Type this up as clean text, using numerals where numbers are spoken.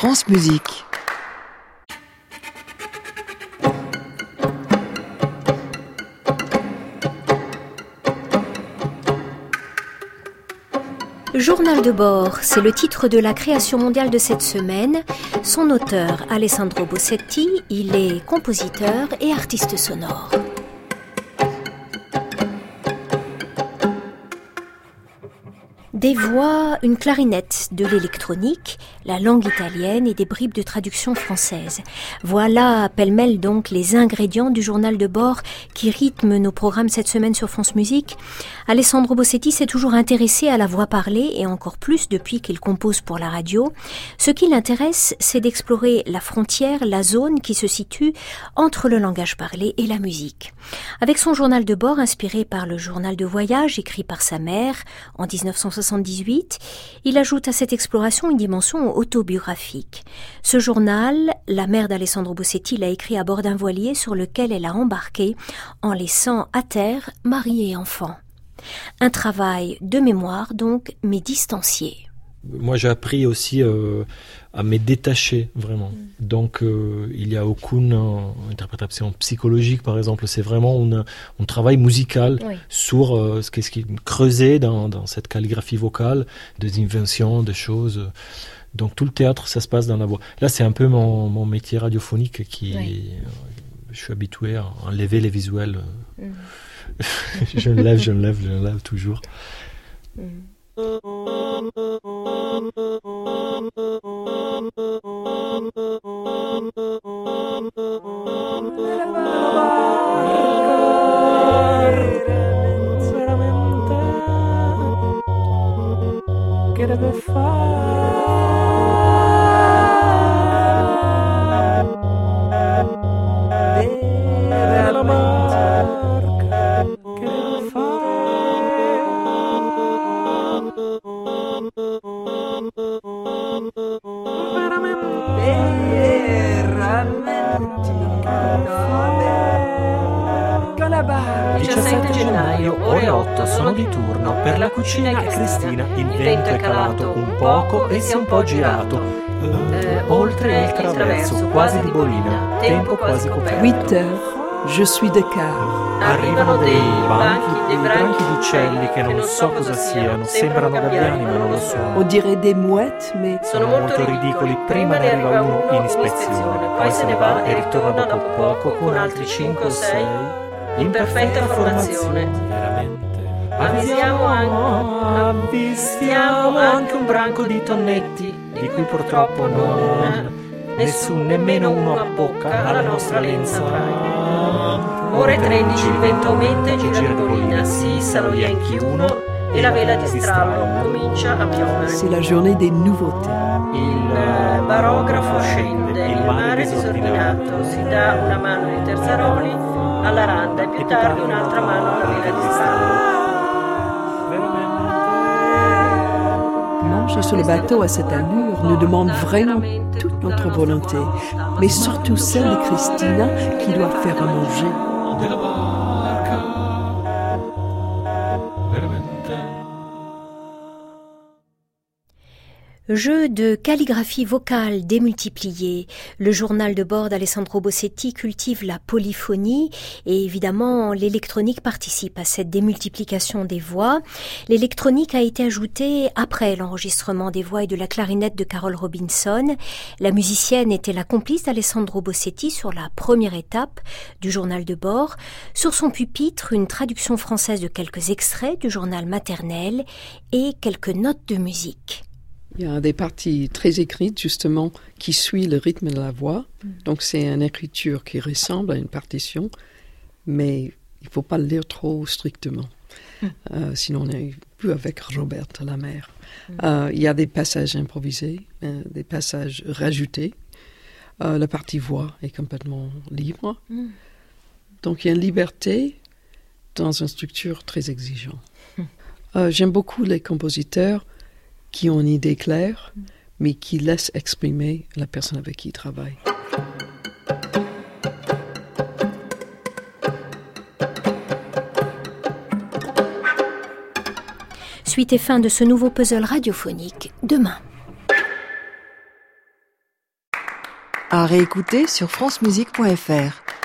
France Musique. Journal de bord, c'est le titre de la création mondiale de cette semaine. Son auteur, Alessandro Bossetti, il est compositeur et artiste sonore. Des voix, une clarinette, de l'électronique, la langue italienne et des bribes de traduction française. Voilà, pêle-mêle donc, les ingrédients du journal de bord qui rythment nos programmes cette semaine sur France Musique. Alessandro Bossetti s'est toujours intéressé à la voix parlée et encore plus depuis qu'il compose pour la radio. Ce qui l'intéresse, c'est d'explorer la frontière, la zone qui se situe entre le langage parlé et la musique. Avec son journal de bord inspiré par le journal de voyage écrit par sa mère en 1978, il ajoute à cette exploration une dimension autobiographique. Ce journal, la mère d'Alessandro Bossetti l'a écrit à bord d'un voilier sur lequel elle a embarqué en laissant à terre mari et enfants. Un travail de mémoire donc, mais distancié. Moi, j'ai appris aussi à me détacher, vraiment. Donc, il n'y a aucune interprétation psychologique, par exemple. C'est vraiment un travail musical sur ce qui est creusé dans cette calligraphie vocale, des inventions, des choses. Donc, tout le théâtre, ça se passe dans la voix. Là, c'est un peu mon métier radiophonique je suis habitué à enlever les visuels. Je le lève toujours. Il 17 gennaio, ore 8, sono di turno. Per la cucina che Cristina il vento è calato un poco e si è un po' girato. Oltre il traverso, quasi di Bolina, tempo quasi coperto. 8 heures, je suis Dakar. Arrivano dei branchi di uccelli che non so cosa siano, sembrano gabbiani ma non lo sono. On dirait des mouettes, mais Sono molto ridicoli, prima ne arriva uno in ispezione, poi se ne va e ritorna dopo poco con altri 5 o 6 in perfetta formazione. Avvistiamo anche un branco di tonnetti, di cui purtroppo nessun, nemmeno uno abbocca alla nostra lenza prime. Ore 13, il vento aumenta e gira di Bolina, si issa lo Yankee 1 e la vela di stralo comincia a piovere. c'est la journée des nouveautés. Il barografo scende, il mare disordinato, si dà una mano di Terzaroli alla randa e più tardi un'altra mano alla vela di stralo. Manger sur le bateau à cette allure nous demande vraiment toute notre volonté, mais surtout celle de Christina qui doit faire à manger. Jeu de calligraphie vocale démultipliée. Le journal de bord d'Alessandro Bossetti cultive la polyphonie et évidemment l'électronique participe à cette démultiplication des voix. L'électronique a été ajoutée après l'enregistrement des voix et de la clarinette de Carole Robinson. La musicienne était la complice d'Alessandro Bossetti sur la première étape du journal de bord. Sur son pupitre, une traduction française de quelques extraits du journal maternel et quelques notes de musique. Il y a des parties très écrites, justement, qui suivent le rythme de la voix. Donc, c'est une écriture qui ressemble à une partition, mais il ne faut pas le lire trop strictement. Sinon, on n'est plus avec Roberta, la mère. Il y a des passages improvisés, des passages rajoutés. La partie voix est complètement libre. Donc, il y a une liberté dans une structure très exigeante. J'aime beaucoup les compositeurs qui ont une idée claire, mais qui laissent exprimer la personne avec qui ils travaillent. Suite et fin de ce nouveau puzzle radiophonique demain. À réécouter sur francemusique.fr.